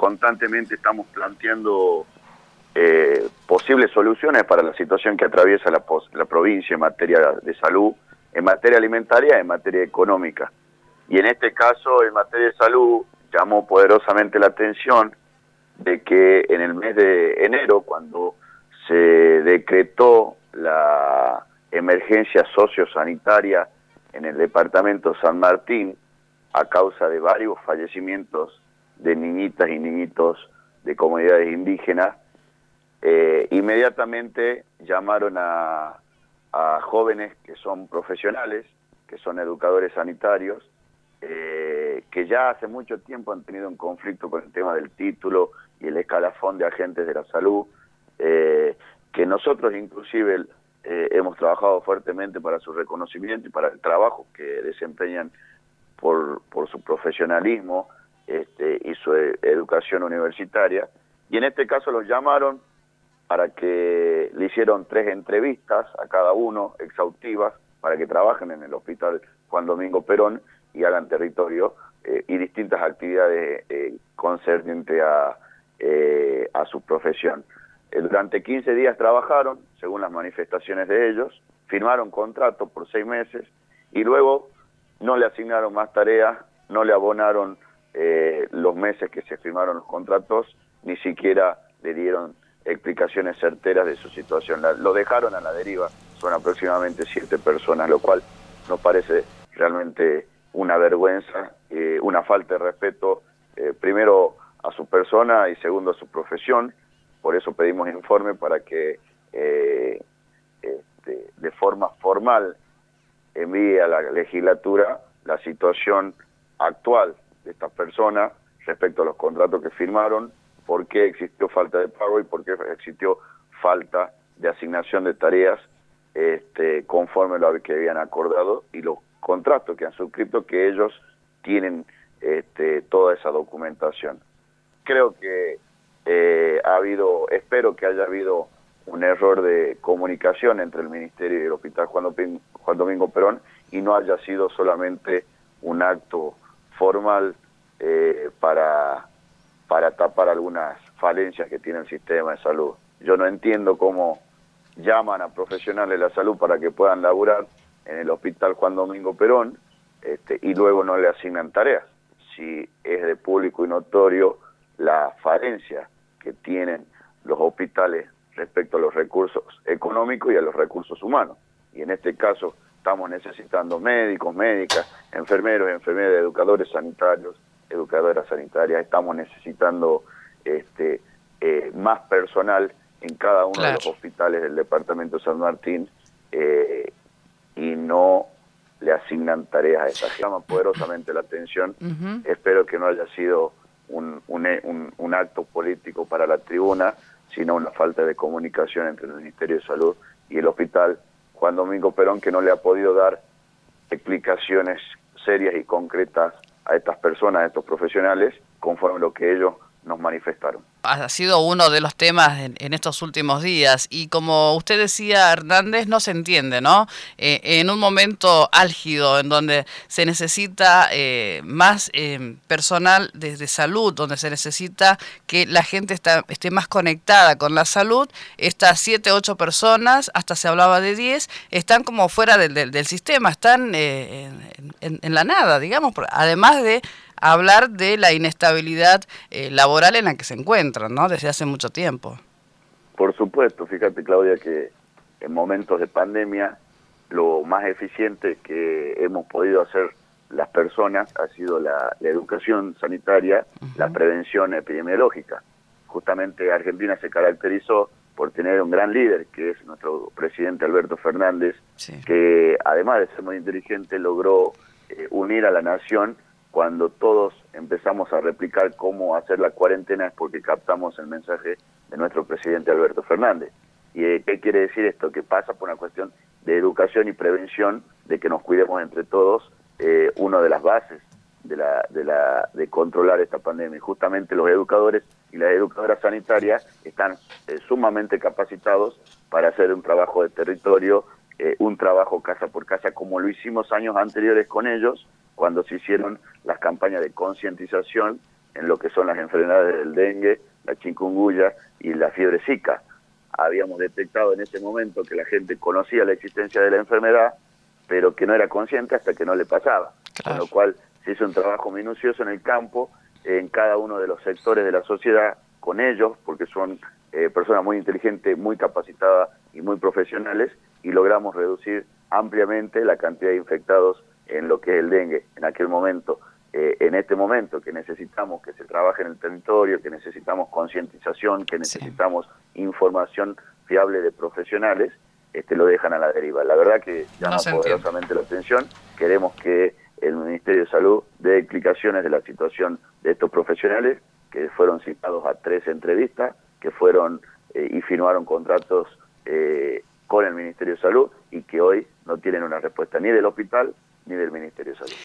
constantemente estamos planteando posibles soluciones para la situación que atraviesa la provincia en materia de salud, en materia alimentaria, en materia económica. Y en este caso, en materia de salud, llamó poderosamente la atención de que en el mes de enero, cuando se decretó la emergencia sociosanitaria en el departamento San Martín, a causa de varios fallecimientos de niñitas y niñitos de comunidades indígenas, inmediatamente llamaron a jóvenes que son profesionales, que son educadores sanitarios, que ya hace mucho tiempo han tenido un conflicto con el tema del título y el escalafón de agentes de la salud, que nosotros inclusive hemos trabajado fuertemente para su reconocimiento y para el trabajo que desempeñan por su profesionalismo y su educación universitaria. Y en este caso los llamaron para que le hicieron 3 entrevistas a cada uno, exhaustivas, para que trabajen en el Hospital Juan Domingo Perón y hagan territorio y distintas actividades concernientes a su profesión. Durante 15 días trabajaron, según las manifestaciones de ellos, firmaron contrato por 6 meses y luego no le asignaron más tareas, no le abonaron los meses que se firmaron los contratos, ni siquiera le dieron explicaciones certeras de su situación. Lo dejaron a la deriva, son aproximadamente 7 personas, lo cual nos parece realmente una vergüenza, una falta de respeto, primero a su persona y segundo a su profesión. Por eso pedimos informe para que de forma formal envíe a la legislatura la situación actual de estas personas respecto a los contratos que firmaron, por qué existió falta de pago y por qué existió falta de asignación de tareas conforme lo que habían acordado y los contratos que han suscrito, que ellos tienen toda esa documentación. Creo que espero que haya habido un error de comunicación entre el Ministerio y el Hospital Juan Domingo Perón y no haya sido solamente un acto formal para tapar algunas falencias que tiene el sistema de salud. Yo no entiendo cómo llaman a profesionales de la salud para que puedan laburar en el Hospital Juan Domingo Perón y luego no le asignan tareas. Si es de público y notorio la falencia que tienen los hospitales respecto a los recursos económicos y a los recursos humanos. Y en este caso estamos necesitando médicos, médicas, enfermeros, enfermeras, educadores sanitarios, educadoras sanitarias. Estamos necesitando más personal en cada uno de los hospitales del departamento de San Martín y no le asignan tareas a esta gente. Llama poderosamente la atención. Espero que no haya sido un acto político para la tribuna, sino una falta de comunicación entre el Ministerio de Salud y el Hospital Juan Domingo Perón, que no le ha podido dar explicaciones serias y concretas a estas personas, a estos profesionales, conforme a lo que ellos nos manifestaron. Ha sido uno de los temas en estos últimos días y como usted decía, Hernández, no se entiende, ¿no? En un momento álgido en donde se necesita más personal de salud, donde se necesita que la gente esté más conectada con la salud, estas 7, 8 personas, hasta se hablaba de 10, están como fuera del sistema, están en la nada, digamos, además de hablar de la inestabilidad laboral en la que se encuentran, ¿no? Desde hace mucho tiempo. Por supuesto, fíjate, Claudia, que en momentos de pandemia lo más eficiente que hemos podido hacer las personas ha sido la educación sanitaria, la prevención epidemiológica. Justamente Argentina se caracterizó por tener un gran líder, que es nuestro presidente Alberto Fernández, que además de ser muy inteligente logró unir a la nación. Cuando todos empezamos a replicar cómo hacer la cuarentena es porque captamos el mensaje de nuestro presidente Alberto Fernández. ¿Y qué quiere decir esto? Que pasa por una cuestión de educación y prevención, de que nos cuidemos entre todos, una de las bases de controlar esta pandemia. Y justamente los educadores y las educadoras sanitarias están sumamente capacitados para hacer un trabajo de territorio, un trabajo casa por casa, como lo hicimos años anteriores con ellos, cuando se hicieron las campañas de concientización en lo que son las enfermedades del dengue, la chikungunya y la fiebre zika. Habíamos detectado en ese momento que la gente conocía la existencia de la enfermedad, pero que no era consciente hasta que no le pasaba. Con lo cual se hizo un trabajo minucioso en el campo, en cada uno de los sectores de la sociedad, con ellos, porque son personas muy inteligentes, muy capacitadas y muy profesionales, y logramos reducir ampliamente la cantidad de infectados en lo que es el dengue. En aquel momento, en este momento que necesitamos que se trabaje en el territorio, que necesitamos concientización, que necesitamos información fiable de profesionales, lo dejan a la deriva. La verdad que llama poderosamente la atención. Queremos que el Ministerio de Salud dé explicaciones de la situación de estos profesionales que fueron citados a 3 entrevistas, que fueron y firmaron contratos con el Ministerio de Salud y que hoy no tienen una respuesta ni del hospital ni del Ministerio de Salud.